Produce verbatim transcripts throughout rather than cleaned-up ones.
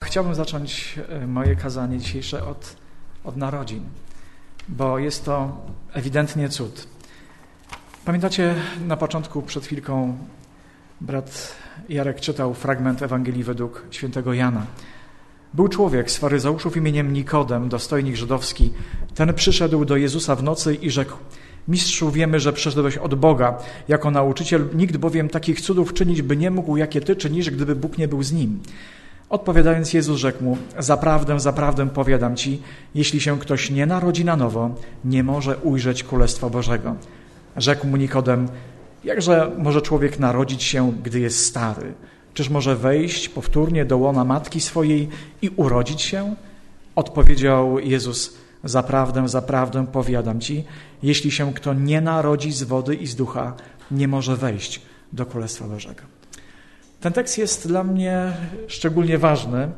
chciałbym zacząć moje kazanie dzisiejsze od, od narodzin, bo jest to ewidentnie cud. Pamiętacie, na początku, przed chwilką brat Jarek czytał fragment Ewangelii według świętego Jana. Był człowiek z faryzeuszów imieniem Nikodem, dostojnik żydowski. Ten przyszedł do Jezusa w nocy i rzekł: Mistrzu, wiemy, że przyszedłeś od Boga jako nauczyciel, nikt bowiem takich cudów czynić by nie mógł, jakie Ty czynisz, gdyby Bóg nie był z nim. Odpowiadając, Jezus rzekł mu: Zaprawdę, zaprawdę powiadam Ci, jeśli się ktoś nie narodzi na nowo, nie może ujrzeć Królestwa Bożego. Rzekł mu Nikodem: Jakże może człowiek narodzić się, gdy jest stary? Czyż może wejść powtórnie do łona matki swojej i urodzić się? Odpowiedział Jezus: Zaprawdę, zaprawdę powiadam Ci, jeśli się kto nie narodzi z wody i z ducha, nie może wejść do Królestwa Bożego. Ten tekst jest dla mnie szczególnie ważny,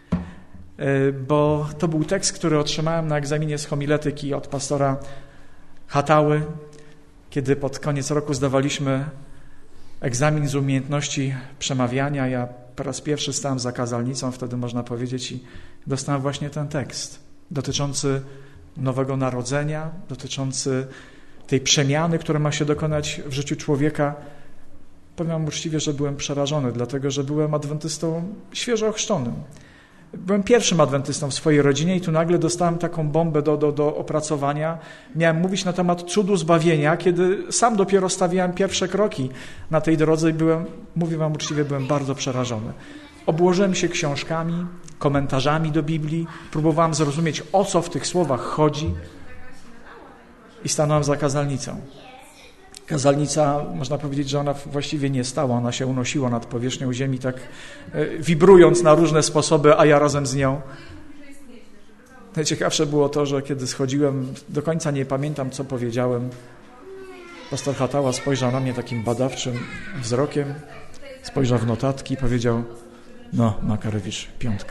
bo to był tekst, który otrzymałem na egzaminie z homiletyki od pastora Hatały, kiedy pod koniec roku zdawaliśmy egzamin z umiejętności przemawiania. Ja po raz pierwszy stałem za kazalnicą, wtedy można powiedzieć, i dostałem właśnie ten tekst dotyczący nowego narodzenia, dotyczący tej przemiany, która ma się dokonać w życiu człowieka. Powiem wam uczciwie, że byłem przerażony, dlatego że byłem adwentystą świeżo ochrzczonym. Byłem pierwszym adwentystą w swojej rodzinie i tu nagle dostałem taką bombę do, do, do opracowania. Miałem mówić na temat cudu zbawienia, kiedy sam dopiero stawiałem pierwsze kroki na tej drodze i byłem, mówię wam uczciwie, byłem bardzo przerażony. Obłożyłem się książkami, komentarzami do Biblii, próbowałem zrozumieć, o co w tych słowach chodzi i stanąłem za kazalnicą. Kazalnica, można powiedzieć, że ona właściwie nie stała, ona się unosiła nad powierzchnią ziemi, tak wibrując na różne sposoby, a ja razem z nią. Najciekawsze było to, że kiedy schodziłem, do końca nie pamiętam, co powiedziałem, pastor Hatała spojrzał na mnie takim badawczym wzrokiem, spojrzał w notatki i powiedział: no, Makarewicz, piątka.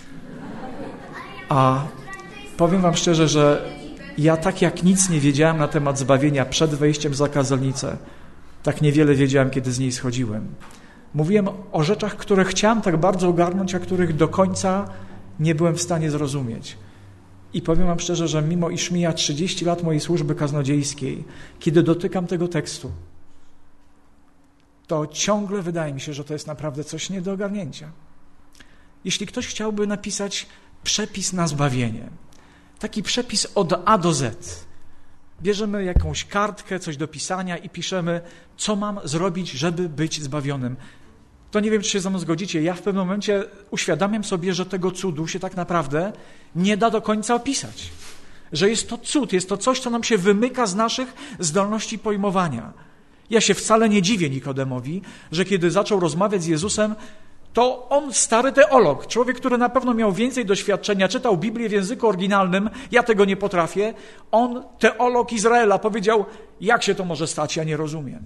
A powiem wam szczerze, że ja tak jak nic nie wiedziałem na temat zbawienia przed wejściem za kazalnicę, tak niewiele wiedziałem, kiedy z niej schodziłem. Mówiłem o rzeczach, które chciałem tak bardzo ogarnąć, a których do końca nie byłem w stanie zrozumieć. I powiem wam szczerze, że mimo iż mija trzydzieści lat mojej służby kaznodziejskiej, kiedy dotykam tego tekstu, to ciągle wydaje mi się, że to jest naprawdę coś nie do ogarnięcia. Jeśli ktoś chciałby napisać przepis na zbawienie, taki przepis od A do Z, bierzemy jakąś kartkę, coś do pisania i piszemy, co mam zrobić, żeby być zbawionym. To nie wiem, czy się ze mną zgodzicie. Ja w pewnym momencie uświadamiam sobie, że tego cudu się tak naprawdę nie da do końca opisać. Że jest to cud, jest to coś, co nam się wymyka z naszych zdolności pojmowania. Ja się wcale nie dziwię Nikodemowi, że kiedy zaczął rozmawiać z Jezusem, to on, stary teolog, człowiek, który na pewno miał więcej doświadczenia, czytał Biblię w języku oryginalnym, ja tego nie potrafię, on, teolog Izraela, powiedział: jak się to może stać, ja nie rozumiem.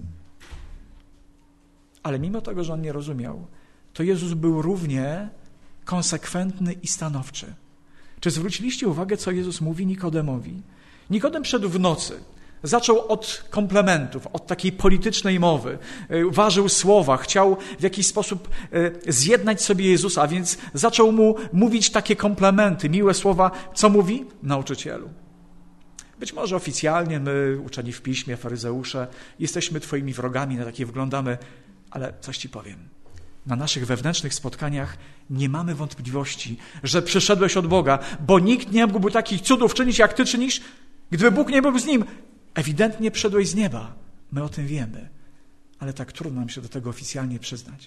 Ale mimo tego, że on nie rozumiał, to Jezus był równie konsekwentny i stanowczy. Czy zwróciliście uwagę, co Jezus mówi Nikodemowi? Nikodem szedł w nocy. Zaczął od komplementów, od takiej politycznej mowy, ważył słowa, chciał w jakiś sposób zjednać sobie Jezusa, a więc zaczął mu mówić takie komplementy, miłe słowa. Co mówi? Nauczycielu. Być może oficjalnie my, uczeni w piśmie, faryzeusze, jesteśmy twoimi wrogami, na takie wyglądamy, ale coś ci powiem. Na naszych wewnętrznych spotkaniach nie mamy wątpliwości, że przyszedłeś od Boga, bo nikt nie mógłby takich cudów czynić, jak ty czynisz, gdyby Bóg nie był z nim. Ewidentnie przyszedłeś z nieba. My o tym wiemy. Ale tak trudno nam się do tego oficjalnie przyznać.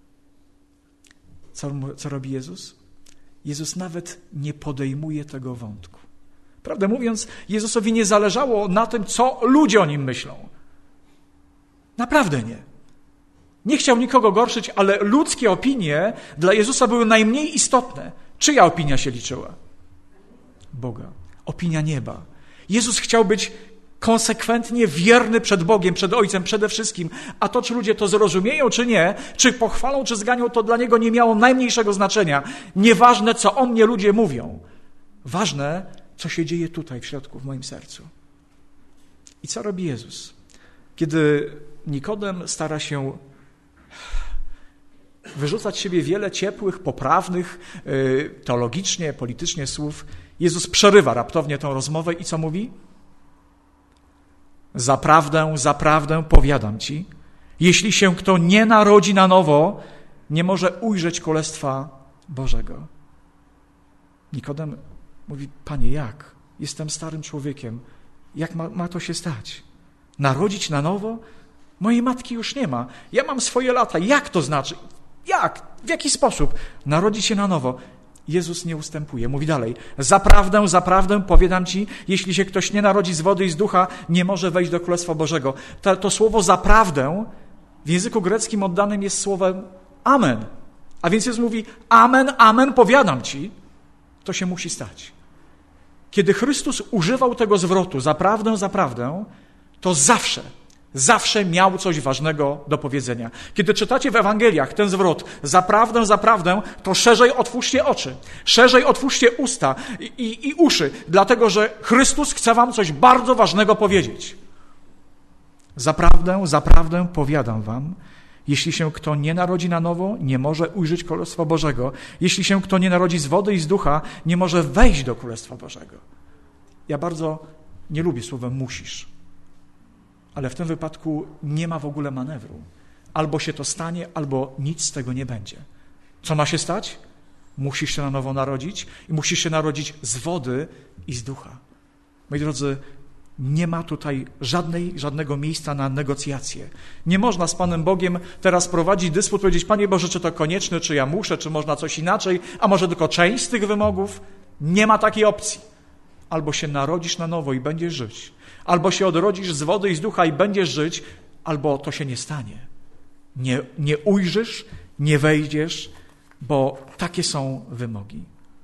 Co, co robi Jezus? Jezus nawet nie podejmuje tego wątku. Prawdę mówiąc, Jezusowi nie zależało na tym, co ludzie o nim myślą. Naprawdę nie. Nie chciał nikogo gorszyć, ale ludzkie opinie dla Jezusa były najmniej istotne. Czyja opinia się liczyła? Boga. Opinia nieba. Jezus chciał być konsekwentnie wierny przed Bogiem, przed Ojcem przede wszystkim, a to, czy ludzie to zrozumieją, czy nie, czy pochwalą, czy zganią, to dla Niego nie miało najmniejszego znaczenia. Nieważne, co o mnie ludzie mówią. Ważne, co się dzieje tutaj w środku, w moim sercu. I co robi Jezus? Kiedy Nikodem stara się wyrzucać z siebie wiele ciepłych, poprawnych, teologicznie, politycznie słów, Jezus przerywa raptownie tę rozmowę i co mówi? Zaprawdę, zaprawdę powiadam ci, jeśli się kto nie narodzi na nowo, nie może ujrzeć Królestwa Bożego. Nikodem mówi, Panie, jak? Jestem starym człowiekiem. Jak ma, ma to się stać? Narodzić na nowo? Mojej matki już nie ma. Ja mam swoje lata. Jak to znaczy? Jak? W jaki sposób? Narodzić się na nowo. Jezus nie ustępuje. Mówi dalej. Zaprawdę, zaprawdę powiadam ci, jeśli się ktoś nie narodzi z wody i z ducha, nie może wejść do Królestwa Bożego. To, to słowo zaprawdę w języku greckim oddanym jest słowem amen. A więc Jezus mówi amen, amen, powiadam ci. To się musi stać. Kiedy Chrystus używał tego zwrotu zaprawdę, zaprawdę, to zawsze, zawsze miał coś ważnego do powiedzenia. Kiedy czytacie w Ewangeliach ten zwrot zaprawdę, zaprawdę, to szerzej otwórzcie oczy, szerzej otwórzcie usta i, i, i uszy, dlatego że Chrystus chce wam coś bardzo ważnego powiedzieć. Zaprawdę, zaprawdę powiadam wam, jeśli się kto nie narodzi na nowo, nie może ujrzeć Królestwa Bożego. Jeśli się kto nie narodzi z wody i z ducha, nie może wejść do Królestwa Bożego. Ja bardzo nie lubię słowa musisz, ale w tym wypadku nie ma w ogóle manewru. Albo się to stanie, albo nic z tego nie będzie. Co ma się stać? Musisz się na nowo narodzić i musisz się narodzić z wody i z ducha. Moi drodzy, nie ma tutaj żadnej, żadnego miejsca na negocjacje. Nie można z Panem Bogiem teraz prowadzić dysput, powiedzieć, Panie Boże, czy to konieczne, czy ja muszę, czy można coś inaczej, a może tylko część z tych wymogów? Nie ma takiej opcji. Albo się narodzisz na nowo i będziesz żyć, albo się odrodzisz z wody i z ducha i będziesz żyć, albo to się nie stanie. Nie, nie ujrzysz, nie wejdziesz, bo takie są wymogi.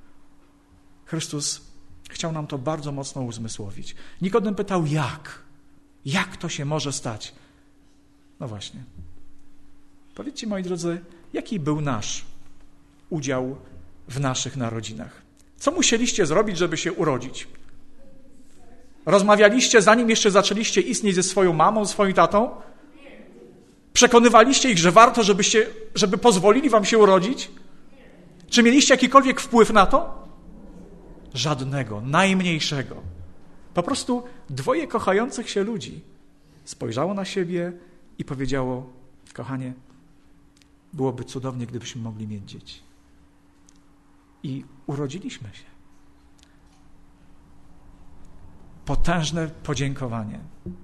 Chrystus chciał nam to bardzo mocno uzmysłowić. Nikodem pytał, jak? Jak to się może stać? No właśnie. Powiedzcie, moi drodzy, jaki był nasz udział w naszych narodzinach? Co musieliście zrobić, żeby się urodzić? Rozmawialiście, zanim jeszcze zaczęliście istnieć ze swoją mamą, swoim tatą? Przekonywaliście ich, że warto, żebyście, żeby pozwolili wam się urodzić? Czy mieliście jakikolwiek wpływ na to? Żadnego, najmniejszego. Po prostu dwoje kochających się ludzi spojrzało na siebie i powiedziało, kochanie, byłoby cudownie, gdybyśmy mogli mieć dzieci. I urodziliśmy się. Potężne podziękowanie.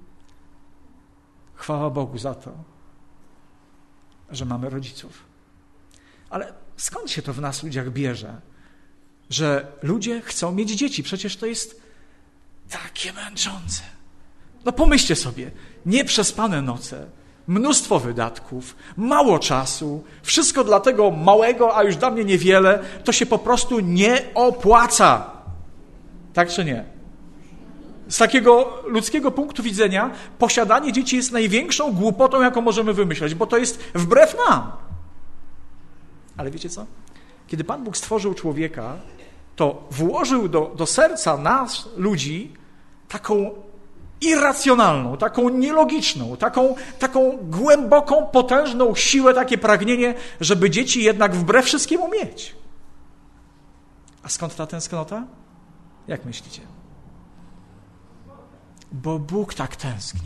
Chwała Bogu za to, że mamy rodziców. Ale skąd się to w nas ludziach bierze? Że ludzie chcą mieć dzieci. Przecież to jest takie męczące. No pomyślcie sobie, nieprzespane noce, mnóstwo wydatków, mało czasu, wszystko dla tego małego, a już dla mnie niewiele, to się po prostu nie opłaca. Tak czy nie? Z takiego ludzkiego punktu widzenia posiadanie dzieci jest największą głupotą, jaką możemy wymyśleć, bo to jest wbrew nam. Ale wiecie co? Kiedy Pan Bóg stworzył człowieka, to włożył do, do serca nas, ludzi, taką irracjonalną, taką nielogiczną, taką, taką głęboką, potężną siłę, takie pragnienie, żeby dzieci jednak wbrew wszystkiemu mieć. A skąd ta tęsknota? Jak myślicie? Bo Bóg tak tęskni.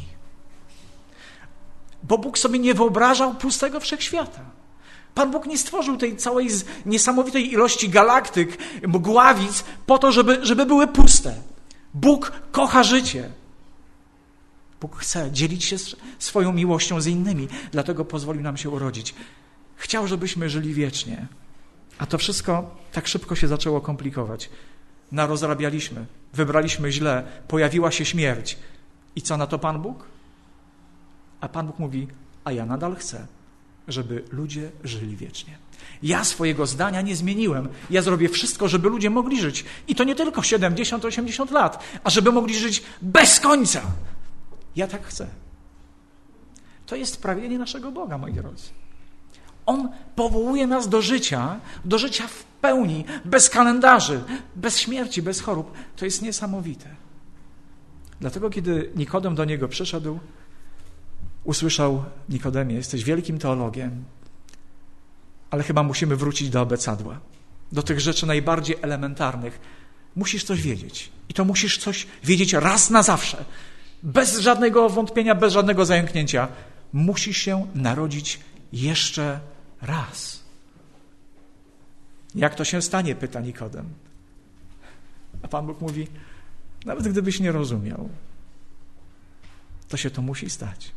Bo Bóg sobie nie wyobrażał pustego wszechświata. Pan Bóg nie stworzył tej całej niesamowitej ilości galaktyk, mgławic po to, żeby, żeby były puste. Bóg kocha życie. Bóg chce dzielić się swoją miłością z innymi, dlatego pozwolił nam się urodzić. Chciał, żebyśmy żyli wiecznie. A to wszystko tak szybko się zaczęło komplikować. Narozrabialiśmy, wybraliśmy źle, pojawiła się śmierć. I co na to Pan Bóg? A Pan Bóg mówi, a ja nadal chcę, żeby ludzie żyli wiecznie. Ja swojego zdania nie zmieniłem. Ja zrobię wszystko, żeby ludzie mogli żyć. I to nie tylko siedemdziesiąt osiemdziesiąt lat, a żeby mogli żyć bez końca. Ja tak chcę. To jest pragnienie naszego Boga, moi drodzy. On powołuje nas do życia, do życia w pełni, bez kalendarzy, bez śmierci, bez chorób. To jest niesamowite. Dlatego, kiedy Nikodem do niego przyszedł, usłyszał: Nikodemie, jesteś wielkim teologiem, Ale chyba musimy wrócić do abecadła, do tych rzeczy najbardziej elementarnych. Musisz coś wiedzieć. I to musisz coś wiedzieć raz na zawsze. Bez żadnego wątpienia, bez żadnego zająknięcia. Musisz się narodzić jeszcze raz. Jak to się stanie? Pyta Nikodem. A Pan Bóg mówi, nawet gdybyś nie rozumiał, to się to musi stać.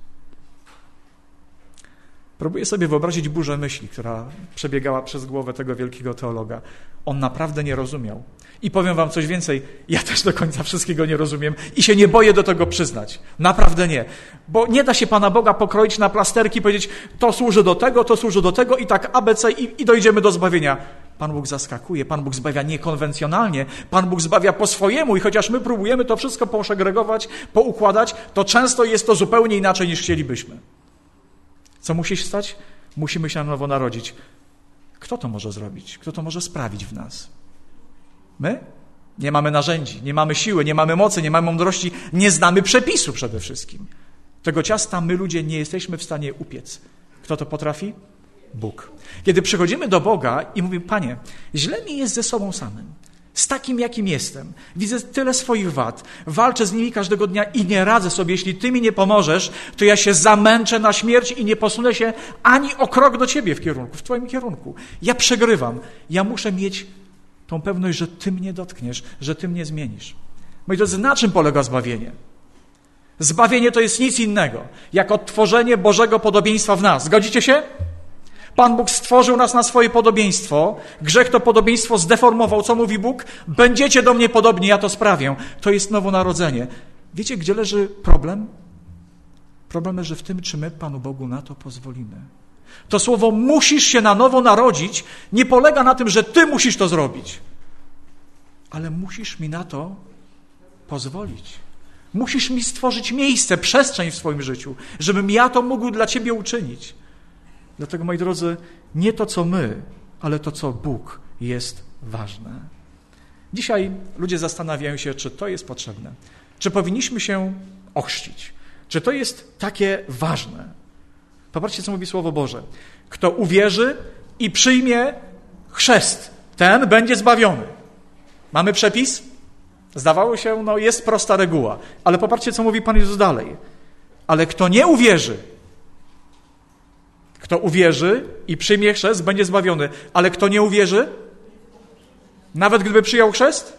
Próbuję sobie wyobrazić burzę myśli, która przebiegała przez głowę tego wielkiego teologa. On naprawdę nie rozumiał. I powiem wam coś więcej, ja też do końca wszystkiego nie rozumiem i się nie boję do tego przyznać. Naprawdę nie. Bo nie da się Pana Boga pokroić na plasterki i powiedzieć, to służy do tego, to służy do tego i tak A B C i, i dojdziemy do zbawienia. Pan Bóg zaskakuje, Pan Bóg zbawia niekonwencjonalnie, Pan Bóg zbawia po swojemu i chociaż my próbujemy to wszystko poszegregować, poukładać, to często jest to zupełnie inaczej niż chcielibyśmy. Co musi się stać? Musimy się na nowo narodzić. Kto to może zrobić? Kto to może sprawić w nas? My? Nie mamy narzędzi, nie mamy siły, nie mamy mocy, nie mamy mądrości, nie znamy przepisu przede wszystkim. Tego ciasta my ludzie nie jesteśmy w stanie upiec. Kto to potrafi? Bóg. Kiedy przychodzimy do Boga i mówimy, Panie, źle mi jest ze sobą samym, z takim, jakim jestem. Widzę tyle swoich wad, walczę z nimi każdego dnia i nie radzę sobie. Jeśli Ty mi nie pomożesz, to ja się zamęczę na śmierć i nie posunę się ani o krok do Ciebie w kierunku, w Twoim kierunku. Ja przegrywam. Ja muszę mieć tą pewność, że Ty mnie dotkniesz, że Ty mnie zmienisz. Moi drodzy, na czym polega zbawienie? Zbawienie to jest nic innego, jak odtworzenie Bożego podobieństwa w nas. Zgodzicie się? Pan Bóg stworzył nas na swoje podobieństwo. Grzech to podobieństwo zdeformował. Co mówi Bóg? Będziecie do mnie podobni, ja to sprawię. To jest nowonarodzenie. Wiecie, gdzie leży problem? Problem leży w tym, czy my Panu Bogu na to pozwolimy. To słowo musisz się na nowo narodzić nie polega na tym, że ty musisz to zrobić. Ale musisz mi na to pozwolić. Musisz mi stworzyć miejsce, przestrzeń w swoim życiu, żebym ja to mógł dla Ciebie uczynić. Dlatego, moi drodzy, nie to, co my, ale to, co Bóg jest ważne. Dzisiaj ludzie zastanawiają się, czy to jest potrzebne. Czy powinniśmy się ochrzcić? Czy to jest takie ważne? Popatrzcie, co mówi Słowo Boże. Kto uwierzy i przyjmie chrzest, ten będzie zbawiony. Mamy przepis? Zdawało się, no jest prosta reguła. Ale popatrzcie, co mówi Pan Jezus dalej. Ale kto nie uwierzy, kto uwierzy i przyjmie chrzest, będzie zbawiony. Ale kto nie uwierzy, nawet gdyby przyjął chrzest?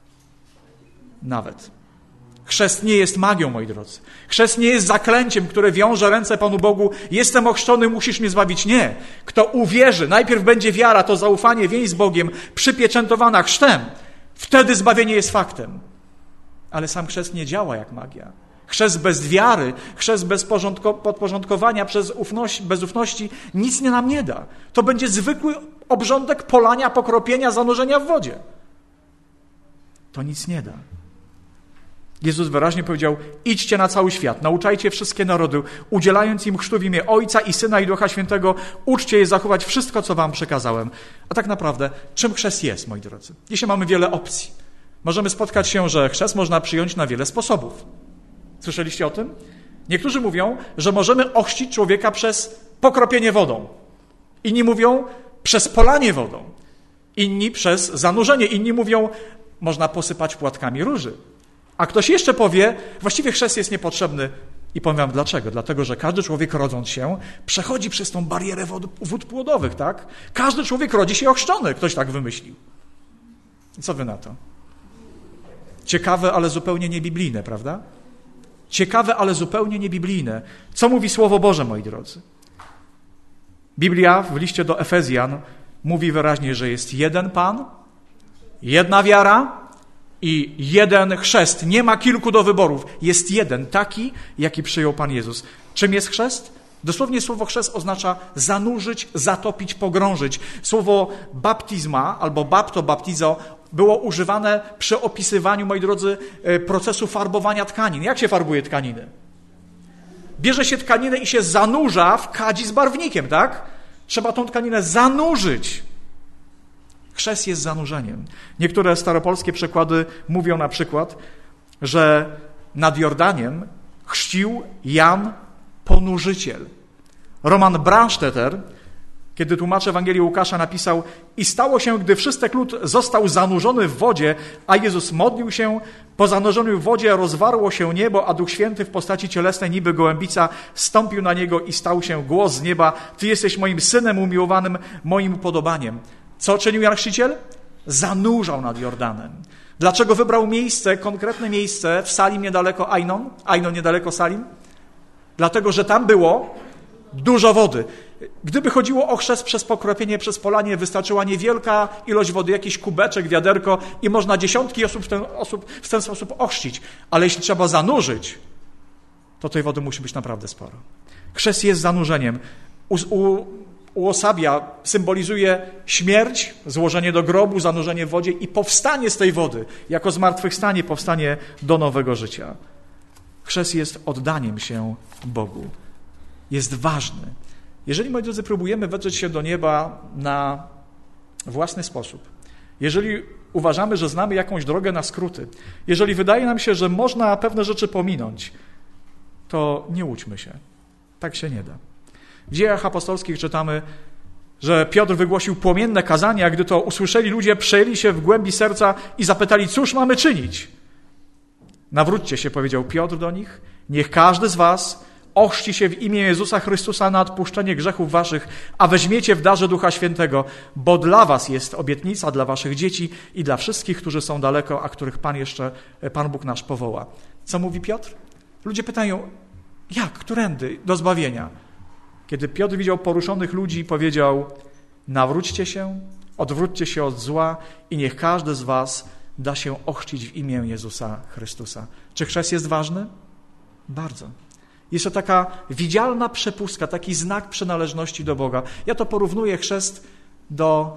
Nawet. Chrzest nie jest magią, moi drodzy. Chrzest nie jest zaklęciem, które wiąże ręce Panu Bogu. Jestem ochrzczony, musisz mnie zbawić. Nie. Kto uwierzy, najpierw będzie wiara, to zaufanie, więź z Bogiem, przypieczętowana chrztem. Wtedy zbawienie jest faktem. Ale sam chrzest nie działa jak magia. Chrzest bez wiary, chrzest bez podporządkowania, przez ufność, bez ufności nic nie nam nie da. To będzie zwykły obrządek polania, pokropienia, zanurzenia w wodzie. To nic nie da. Jezus wyraźnie powiedział, idźcie na cały świat, nauczajcie wszystkie narody, udzielając im chrztu w imię Ojca i Syna i Ducha Świętego, uczcie je zachować wszystko, co wam przekazałem. A tak naprawdę, czym chrzest jest, moi drodzy? Dzisiaj mamy wiele opcji. Możemy spotkać się, że chrzest można przyjąć na wiele sposobów. Słyszeliście o tym? Niektórzy mówią, że możemy ochrzcić człowieka przez pokropienie wodą. Inni mówią przez polanie wodą. Inni przez zanurzenie. Inni mówią, można posypać płatkami róży. A ktoś jeszcze powie, właściwie chrzest jest niepotrzebny. I powiem wam dlaczego. Dlatego, że każdy człowiek rodząc się przechodzi przez tą barierę wód, wód płodowych, tak? Każdy człowiek rodzi się ochrzczony. Ktoś tak wymyślił. Co wy na to? Ciekawe, ale zupełnie niebiblijne, prawda? Ciekawe, ale zupełnie niebiblijne. Co mówi Słowo Boże, moi drodzy? Biblia w liście do Efezjan mówi wyraźnie, że jest jeden Pan, jedna wiara i jeden chrzest. Nie ma kilku do wyborów. Jest jeden, taki, jaki przyjął Pan Jezus. Czym jest chrzest? Dosłownie słowo chrzest oznacza zanurzyć, zatopić, pogrążyć. Słowo baptizma albo bapto, baptizo było używane przy opisywaniu, moi drodzy, procesu farbowania tkanin. Jak się farbuje tkaniny? Bierze się tkaninę i się zanurza w kadzi z barwnikiem, tak? Trzeba tą tkaninę zanurzyć. Chrzest jest zanurzeniem. Niektóre staropolskie przekłady mówią na przykład, że nad Jordaniem chrzcił Jan Ponurzyciel. Roman Brandstetter Kiedy tłumacz Ewangelii Łukasza napisał: i stało się, gdy wszystek lud został zanurzony w wodzie, a Jezus modlił się, po zanurzeniu w wodzie rozwarło się niebo, a Duch Święty w postaci cielesnej niby gołębica stąpił na niego i stał się głos z nieba: Ty jesteś moim Synem umiłowanym, moim upodobaniem. Co czynił Jan Chrzciciel? Zanurzał nad Jordanem. Dlaczego wybrał miejsce, konkretne miejsce w Salim niedaleko Ainon? Ainon niedaleko Salim? Dlatego, że tam było dużo wody. Gdyby chodziło o chrzest przez pokropienie, przez polanie, wystarczyła niewielka ilość wody, jakiś kubeczek, wiaderko i można dziesiątki osób w ten, osób w ten sposób ochrzcić. Ale jeśli trzeba zanurzyć, to tej wody musi być naprawdę sporo. Chrzest jest zanurzeniem. U, u, uosabia, symbolizuje śmierć, złożenie do grobu, zanurzenie w wodzie i powstanie z tej wody, jako zmartwychwstanie, powstanie do nowego życia. Chrzest jest oddaniem się Bogu. Jest ważny. Jeżeli, moi drodzy, próbujemy wedrzeć się do nieba na własny sposób, jeżeli uważamy, że znamy jakąś drogę na skróty, jeżeli wydaje nam się, że można pewne rzeczy pominąć, to nie łudźmy się. Tak się nie da. W Dziejach Apostolskich czytamy, że Piotr wygłosił płomienne kazanie, a gdy to usłyszeli ludzie, przejęli się w głębi serca i zapytali: cóż mamy czynić? Nawróćcie się, powiedział Piotr do nich, niech każdy z was ochrzci się w imię Jezusa Chrystusa na odpuszczenie grzechów waszych, a weźmiecie w darze Ducha Świętego, bo dla was jest obietnica, dla waszych dzieci i dla wszystkich, którzy są daleko, a których Pan jeszcze, Pan Bóg nasz powoła. Co mówi Piotr? Ludzie pytają: jak, którędy do zbawienia? Kiedy Piotr widział poruszonych ludzi, powiedział: nawróćcie się, odwróćcie się od zła i niech każdy z was da się ochrzcić w imię Jezusa Chrystusa. Czy chrzest jest ważny? Bardzo. Jest to taka widzialna przepustka, taki znak przynależności do Boga. Ja to porównuję chrzest do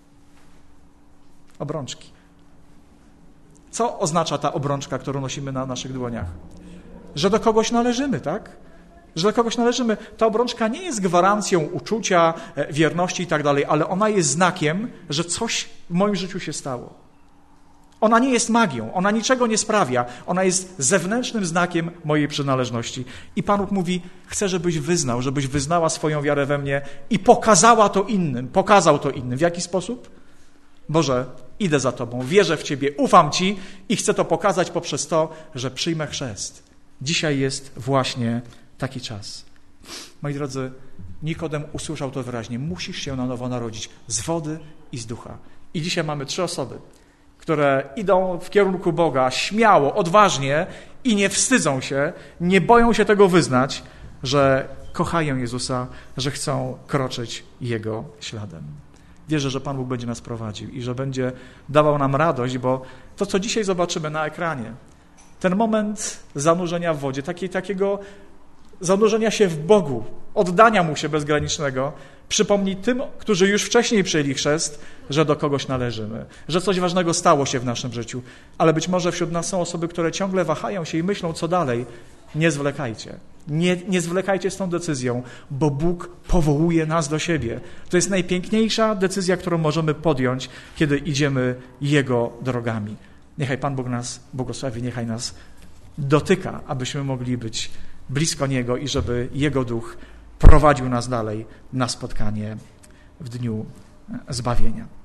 obrączki. Co oznacza ta obrączka, którą nosimy na naszych dłoniach? Że do kogoś należymy, tak? Że do kogoś należymy. Ta obrączka nie jest gwarancją uczucia, wierności i tak dalej, ale ona jest znakiem, że coś w moim życiu się stało. Ona nie jest magią, ona niczego nie sprawia, ona jest zewnętrznym znakiem mojej przynależności. I Pan Bóg mówi: chcę, żebyś wyznał, żebyś wyznała swoją wiarę we mnie i pokazała to innym, pokazał to innym. W jaki sposób? Boże, idę za Tobą, wierzę w Ciebie, ufam Ci i chcę to pokazać poprzez to, że przyjmę chrzest. Dzisiaj jest właśnie taki czas. Moi drodzy, Nikodem usłyszał to wyraźnie: musisz się na nowo narodzić z wody i z ducha. I dzisiaj mamy trzy osoby, które idą w kierunku Boga śmiało, odważnie i nie wstydzą się, nie boją się tego wyznać, że kochają Jezusa, że chcą kroczyć Jego śladem. Wierzę, że Pan Bóg będzie nas prowadził i że będzie dawał nam radość, bo to, co dzisiaj zobaczymy na ekranie, ten moment zanurzenia w wodzie, taki, takiego zanurzenia się w Bogu, oddania Mu się bezgranicznego, przypomni tym, którzy już wcześniej przyjęli chrzest, że do kogoś należymy, że coś ważnego stało się w naszym życiu. Ale być może wśród nas są osoby, które ciągle wahają się i myślą, co dalej. Nie zwlekajcie. Nie, nie zwlekajcie z tą decyzją, bo Bóg powołuje nas do siebie. To jest najpiękniejsza decyzja, którą możemy podjąć, kiedy idziemy Jego drogami. Niechaj Pan Bóg nas błogosławi, niechaj nas dotyka, abyśmy mogli być blisko Niego i żeby Jego Duch prowadził nas dalej na spotkanie w dniu zbawienia.